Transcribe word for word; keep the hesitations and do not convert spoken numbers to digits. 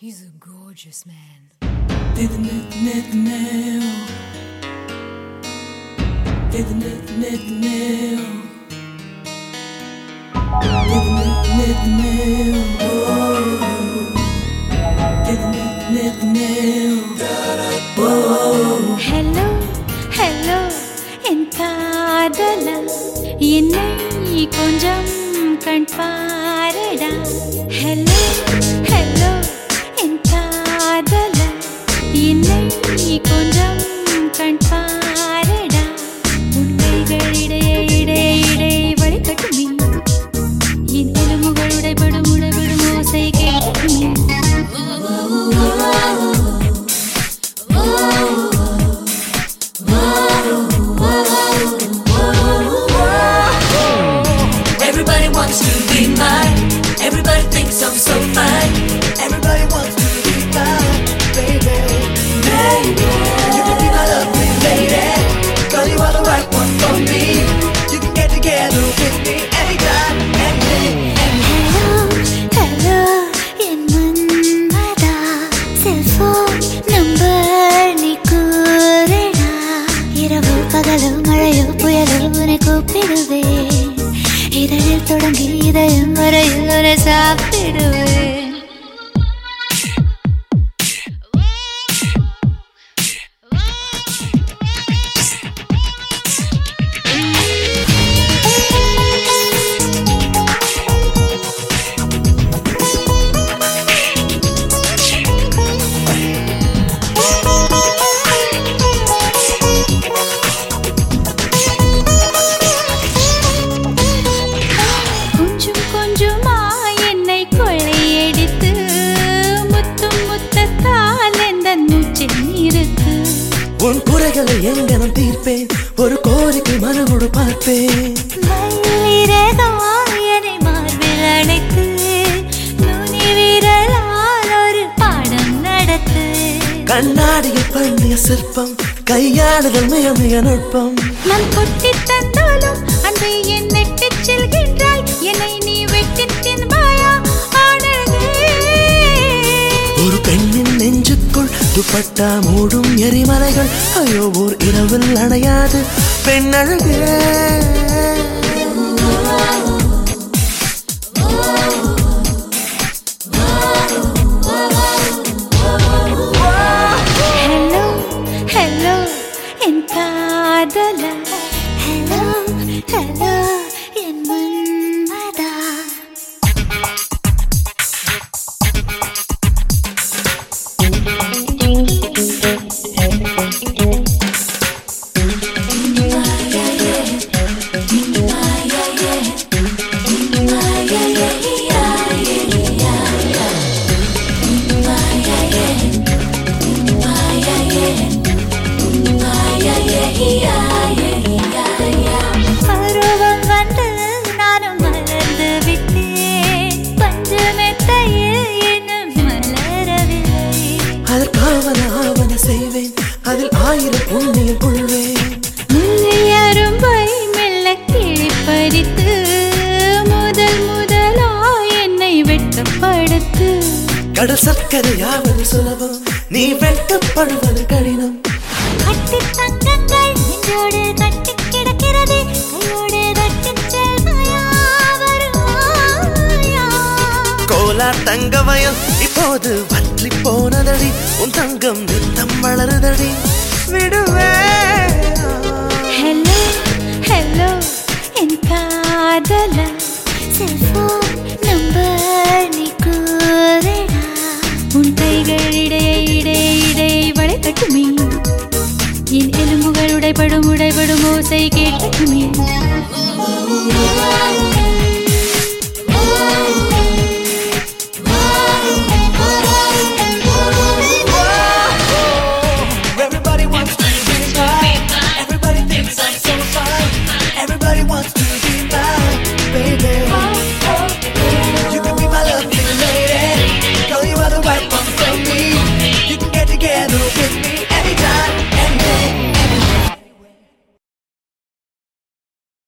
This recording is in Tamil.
He's a gorgeous man. Hello, hello, என் காதலா என்னை கொஞ்சம் கண் பாரடா. Hello, hello, என் காதலா என்னை கொஞ்சம் கண் பாரடா. உண்மைகள் இடையே இடையே இடையே வழிகட்டுமே, என் எலும்புகள் உடைபடும் உடைபடும் ஓசை கேட்குமே. Everybody wants to be mine. Everybody thinks I'm so fine. Everybody wants to be mine, baby. Baby, you can be my lovely lady. Girl, you are the right one for me. You can get together with me anytime, any day. Hello, hello, என் மன்மதா. செல்போன் நம்பர் நீ கூறடா. இரவு பகலோ மழையோ புயலோ உன்னை கூப்பிடுவேன். இதழில் தொடங்கி இதயம் வரையில் உன்னை சாப்பிடுவேன். கொஞ்சம் கொஞ்சமா என்னை கொள்ளையடித்து முத்தும் முத்தத்தால் எந்தன் மூச்சில் நிறுத்து. உன் குறைகளை எங்கனம் தீர்ப்பேன், ஒரு கோரிக்கை மனவோடு பார்ப்பேன். மயிலிறகாய் என்னை மார்பில் அணைத்து நுனி விரலால் ஒரு பாடம் நடத்து. கண்ணாடியில் பண்ணிய சிற்பம், கையாளுதல் மிக மிக நுட்பம். நான் கொட்டித் தந்தாலும் அன்பை என் நெட்டிச் செல்கின்றாய். என்னை நீ வெட்டித் தின்பாயா அழகே. ஒரு பெண்ணின் நெஞ்சுக்குள் துப்பட்டா மூடும் எரிமலைகள், ஐயோ ஓர் இரவில் அணையாது பெண்ணழகே. Hello, hello, என் காதலா. Hello, hello, என் மன்மதா. பருவம் வந்து நானும் மலர்ந்து விட்டேன். பஞ்சமெத்தையில் இன்னும் மலரவில்லை. அதற்காவன ஆவன செய்வேன், அதில் ஆயிரம் புண்ணியம் கொள்வேன். முல்லை அரும்பை மெல்ல கிழிப்பறித்து முதல் முதலாய் என்னை வெட்டப்படுத்து. கடல் சர்க்கரையாவது சுலபம், நீ வெட்டப்படுவது கடினம். கட்டித் தங்கங்கள் நெஞ்சோடு கட்டிக் கிடக்கிறதே, கையோடு கட்டிச் செல்வாயா வருவாயா. கோலார் தங்க வயல் இப்போது வற்றி போனதடி, உன் தங்கம் நித்தம் வளருதடி விடுவே. Hello, hello, என் காதலா. செல்போன் நம்பர் நீ கூறடா. உன் கைகள் இடையே இடையே இடையே வளைக்கட்டுமே, என் எலும்புகள் உடைபடும் உடைபடும் ஓசை கேட்கட்டுமே.